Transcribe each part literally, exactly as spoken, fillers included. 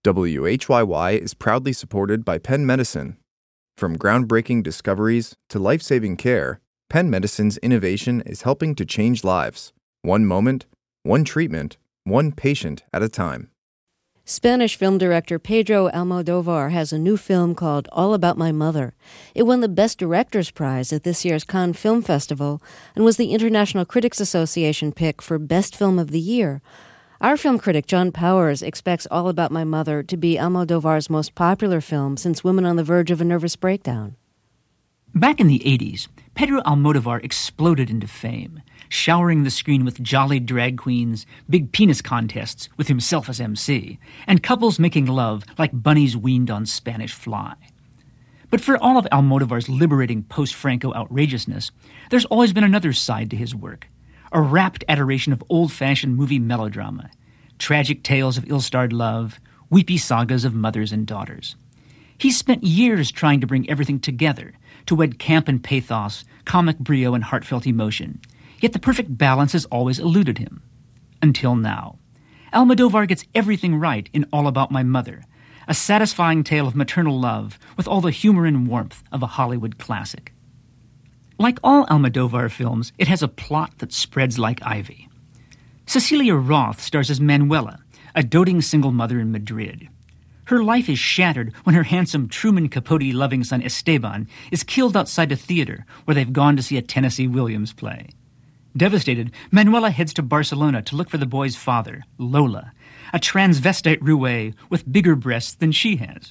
W H Y Y is proudly supported by Penn Medicine. From groundbreaking discoveries to life-saving care, Penn Medicine's innovation is helping to change lives, one moment, one treatment, one patient at a time. Spanish film director Pedro Almodovar has a new film called All About My Mother. It won the Best Director's Prize at this year's Cannes Film Festival and was the International Critics Association pick for Best Film of the Year. Our film critic, John Powers, expects All About My Mother to be Almodovar's most popular film since Women on the Verge of a Nervous Breakdown. Back in the eighties, Pedro Almodovar exploded into fame, showering the screen with jolly drag queens, big penis contests with himself as M C, and couples making love like bunnies weaned on Spanish fly. But for all of Almodovar's liberating post-Franco outrageousness, there's always been another side to his work, a rapt adoration of old-fashioned movie melodrama, tragic tales of ill-starred love, weepy sagas of mothers and daughters. He's spent years trying to bring everything together, to wed camp and pathos, comic brio and heartfelt emotion, yet the perfect balance has always eluded him. Until now. Almodovar gets everything right in All About My Mother, a satisfying tale of maternal love with all the humor and warmth of a Hollywood classic. Like all Almodovar films, it has a plot that spreads like ivy. Cecilia Roth stars as Manuela, a doting single mother in Madrid. Her life is shattered when her handsome Truman Capote-loving son Esteban is killed outside a theater where they've gone to see a Tennessee Williams play. Devastated, Manuela heads to Barcelona to look for the boy's father, Lola, a transvestite roue with bigger breasts than she has.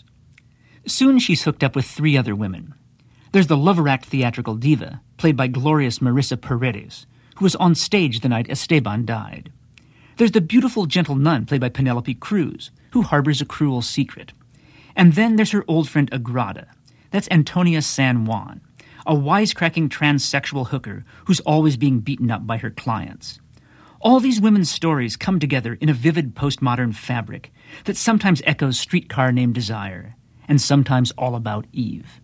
Soon she's hooked up with three other women. There's the lover act theatrical diva, played by glorious Marissa Paredes, who was on stage the night Esteban died. There's the beautiful gentle nun, played by Penelope Cruz, who harbors a cruel secret. And then there's her old friend Agrada. That's Antonia San Juan, a wisecracking transsexual hooker who's always being beaten up by her clients. All these women's stories come together in a vivid postmodern fabric that sometimes echoes Streetcar Named Desire, and sometimes All About Eve.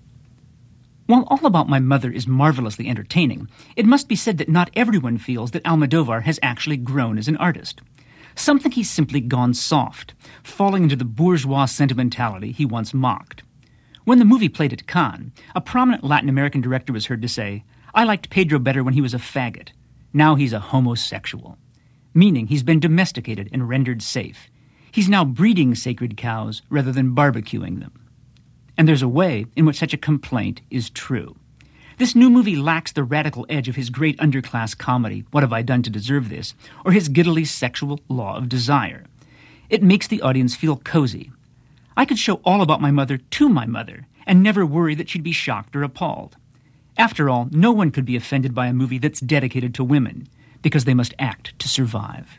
While All About My Mother is marvelously entertaining, it must be said that not everyone feels that Almodovar has actually grown as an artist. Some think he's simply gone soft, falling into the bourgeois sentimentality he once mocked. When the movie played at Cannes, a prominent Latin American director was heard to say, "I liked Pedro better when he was a faggot. Now he's a homosexual." Meaning he's been domesticated and rendered safe. He's now breeding sacred cows rather than barbecuing them. And there's a way in which such a complaint is true. This new movie lacks the radical edge of his great underclass comedy, What Have I Done to Deserve This?, or his giddily sexual Law of Desire. It makes the audience feel cozy. I could show All About My Mother to my mother and never worry that she'd be shocked or appalled. After all, no one could be offended by a movie that's dedicated to women, because they must act to survive.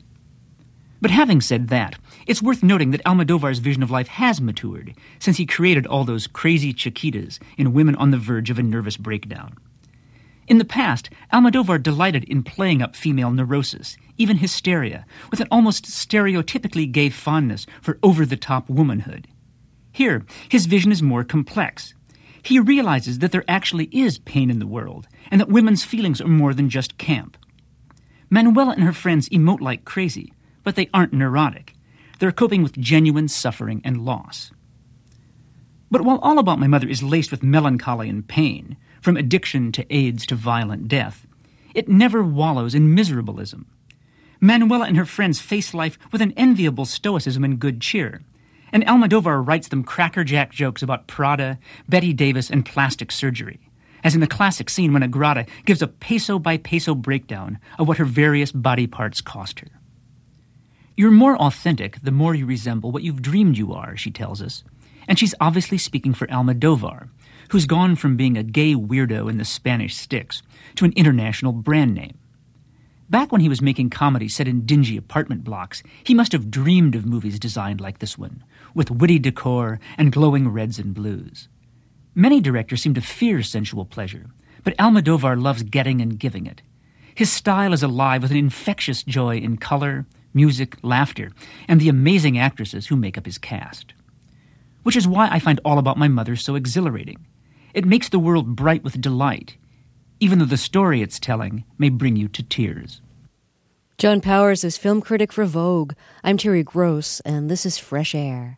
But having said that, it's worth noting that Almodovar's vision of life has matured since he created all those crazy Chiquitas in Women on the Verge of a Nervous Breakdown. In the past, Almodovar delighted in playing up female neurosis, even hysteria, with an almost stereotypically gay fondness for over-the-top womanhood. Here, his vision is more complex. He realizes that there actually is pain in the world, and that women's feelings are more than just camp. Manuela and her friends emote like crazy, but they aren't neurotic. They're coping with genuine suffering and loss. But while All About My Mother is laced with melancholy and pain, from addiction to AIDS to violent death, it never wallows in miserableism. Manuela and her friends face life with an enviable stoicism and good cheer, and Almodovar writes them crackerjack jokes about Prada, Betty Davis, and plastic surgery, as in the classic scene when Agrada gives a peso-by-peso breakdown of what her various body parts cost her. You're more authentic the more you resemble what you've dreamed you are, she tells us. And she's obviously speaking for Almodovar, who's gone from being a gay weirdo in the Spanish sticks to an international brand name. Back when he was making comedy set in dingy apartment blocks, he must have dreamed of movies designed like this one, with witty decor and glowing reds and blues. Many directors seem to fear sensual pleasure, but Almodovar loves getting and giving it. His style is alive with an infectious joy in color, music, laughter, and the amazing actresses who make up his cast. Which is why I find All About My Mother so exhilarating. It makes the world bright with delight, even though the story it's telling may bring you to tears. John Powers is film critic for Vogue. I'm Terry Gross, and this is Fresh Air.